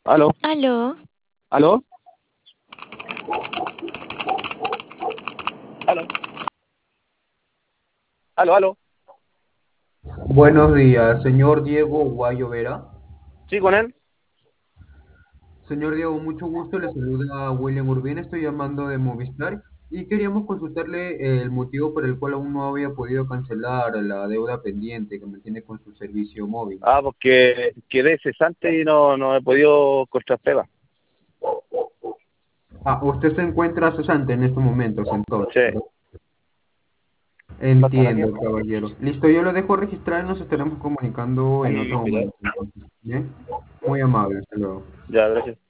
Aló, Aló, aló, aló, aló, aló. Buenos días, señor Diego Guayo Vera. ¿Sí con él? Señor Diego, mucho gusto. Le saluda William Urbina. Estoy llamando de Movistar y queríamos consultarle el motivo por el cual aún no había podido cancelar la deuda pendiente que mantiene con su servicio móvil. Porque quedé cesante y no he podido encontrar pega. Usted se encuentra cesante en estos momentos, entonces, Sí. ¿verdad? ¿Pasa aquí? Entiendo, caballero. Listo, yo lo dejo registrar y nos estaremos comunicando en otro Mira. momento. Entonces, ¿bien? Muy amable, hasta luego. Ya, gracias.